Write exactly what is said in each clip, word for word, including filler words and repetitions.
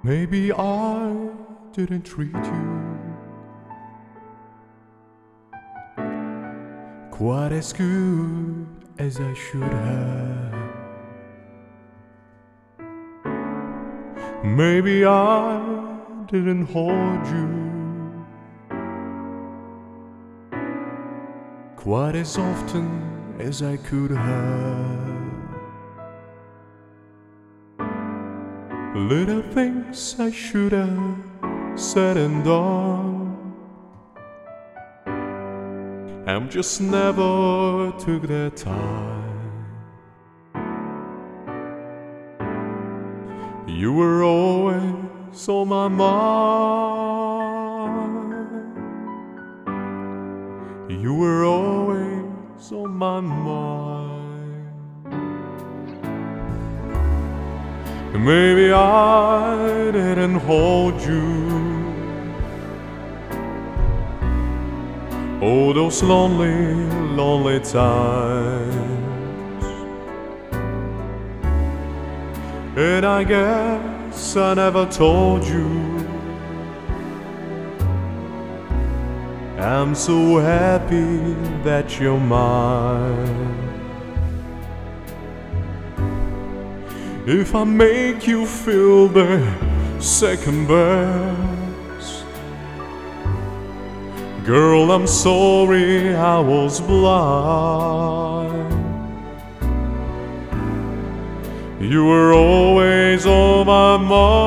Maybe I didn't treat you quite as good as I should have. Maybe I didn't hold you quite as often as I could have. Little things I should have said and done, I just never took the time. You were always on my mind. You were always on my mind. Maybe I didn't hold you all those lonely, lonely times, and I guess I never told you I'm so happy that you're mine. If I make you feel the second best, girl, I'm sorry I was blind. You were always on my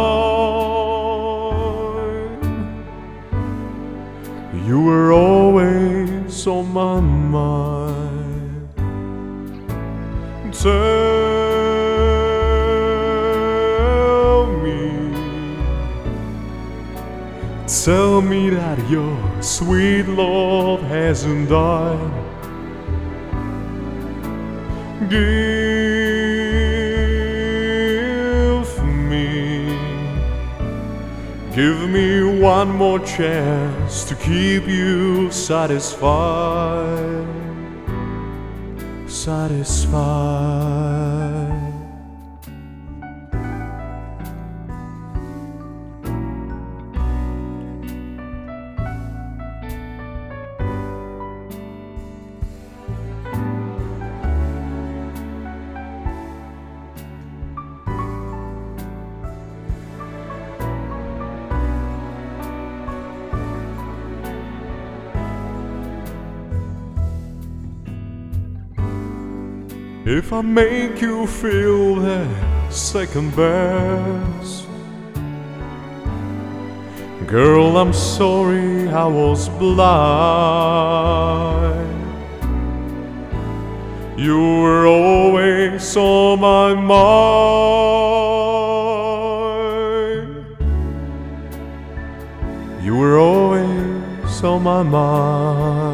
mind. You were always on my mind. Tell Tell me that your sweet love hasn't died. Give me, give me one more chance to keep you satisfied, satisfied. If I make you feel that second best, girl, I'm sorry I was blind. You were always on my mind. You were always on my mind.